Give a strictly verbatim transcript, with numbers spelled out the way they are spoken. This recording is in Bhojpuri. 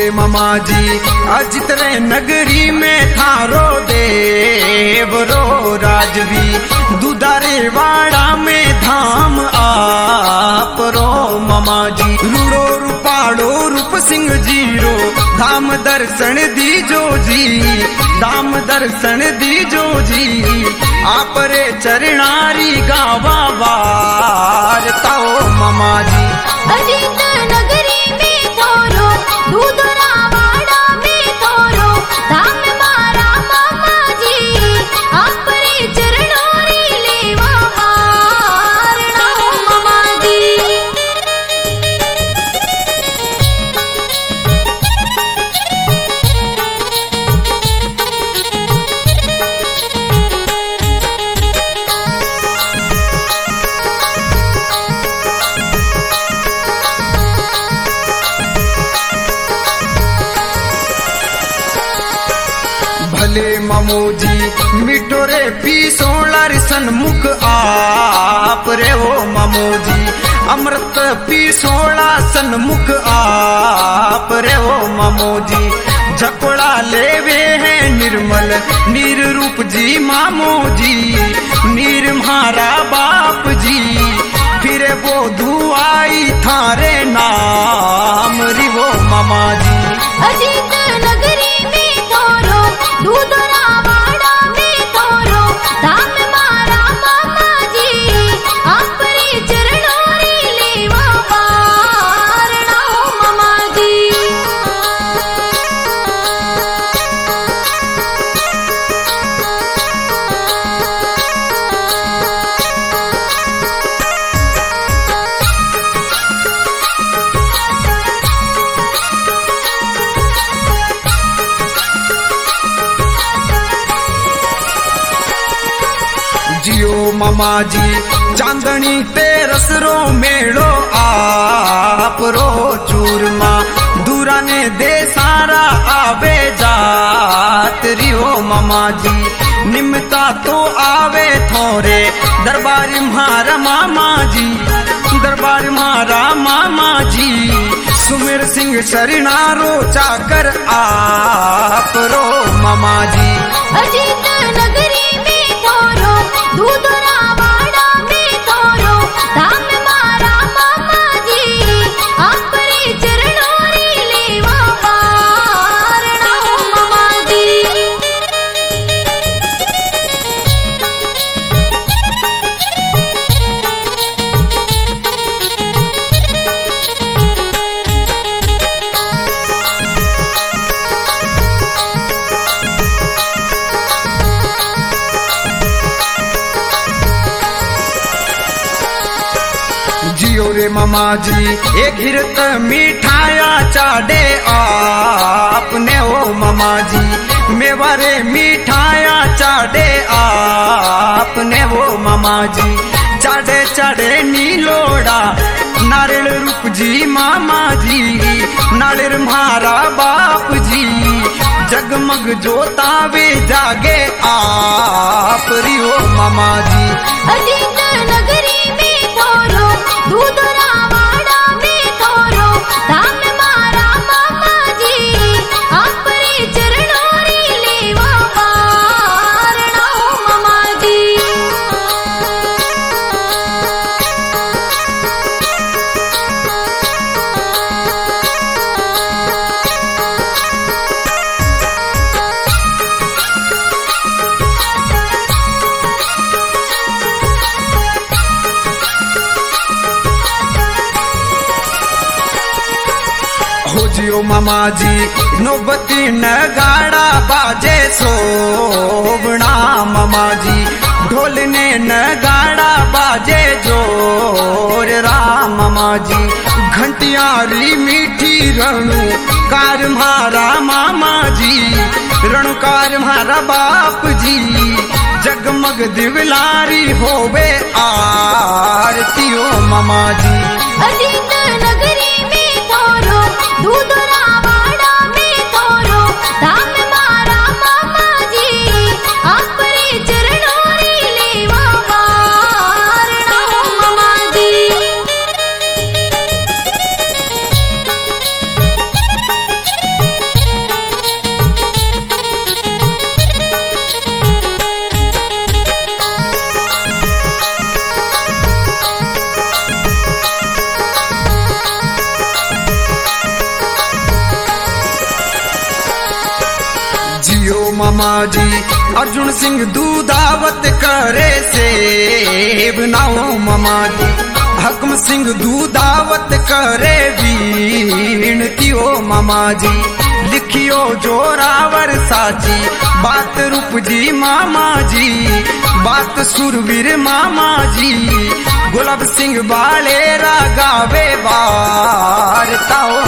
रे मामा जी अजित रे नगरी में थारो देव रो राजवी दुधारे वाड़ा में धाम आप रो मामा जी रूड़ो रूपाड़ो रूप सिंह जीरो धाम दर्शन दीजो जी धाम दर्शन दीजो जी आप रे चरणारी गावा बार ताओ मामा जी अजित नगरी में थोरो दूधरा वाड़ा में थोरो धाम मारा मामा जी आप रे चरणोरी लेवा हार मामा जी भले मामोजी मिठो रे पी सोलर सन्मुख आप रे हो मामोजी अमृत पी सोला सन्मुख आप रे हो मामोजी झकोड़ा लेवे है निर्मल नीर रूप जी मामोजी नीर म्हारा बाप जी फिर वो धुआई थारे नाम रिवो मामा जी अजित नगरी में थोरो दूधरा वाड़ा में थोरो धाम मारा मामा जी आप रे चरणोरी लेवा पार मामा जी जियो मामा जी चांदनी तेरस रो मेड़ो आप रो चूरमा दूरा ने दे सारा आवे जात रियो मामा जी निमता तो आवे थोरे दरबार म्हारा मामा जी दरबार म्हारा मामा जी सुमेर सिंह शरणारो चाकर आप रो मामा जी अजित नगरी में थोरो दूधरा वाड़ा में थोरो धाम मारा मामा जी आप रे चरणोरी लेवा पार मामा जी जियो रे मामा जी एक हिरत मिठाया चाडे आपने ओ मामा जी मेवारे मिठाया चाडे आपने वो मामा जी चाडे चाडे नीलोड़ा नारियल रूप जी मामा जी नारियल म्हारा बाप जी जगमग जोतावे जागे आप रियो मामा जी अजित नगरी में थोरो दूधरा वाड़ा में थोरो धाम मारा मामा जी आप रे चरणोरी लेवा पार मामा जी हो जियो मामा जी नौबती नगाड़ा बाजे सोबना मामा जी ढोल ने नगाड़ा बाजे जोर राम मामा जी घंटियारी मीठी रणु कार म्हारा मामा जी रणकार म्हारा बाप जी जगमग दिवलारी होवे आरतियो मामा जी अजित नगरी में थोरो दूधरा वाड़ा में थोरो धाम मारा मामा जी आप रे चरणोरी लेवा पार मामा जी जी। अर्जुन सिंह दूधावत करे सेब नाओ मामा जी। हकम सिंह दूधावत करे बीनती ओ मामा जी। लिखियो जोरावर साची बात रूप जी मामा जी। बात सुरवीर मामा जी। गुलाब सिंह बाले रागावे वार ताओ